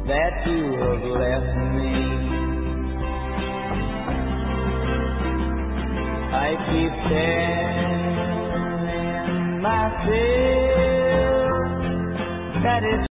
that you have left me. I keep telling myself that it's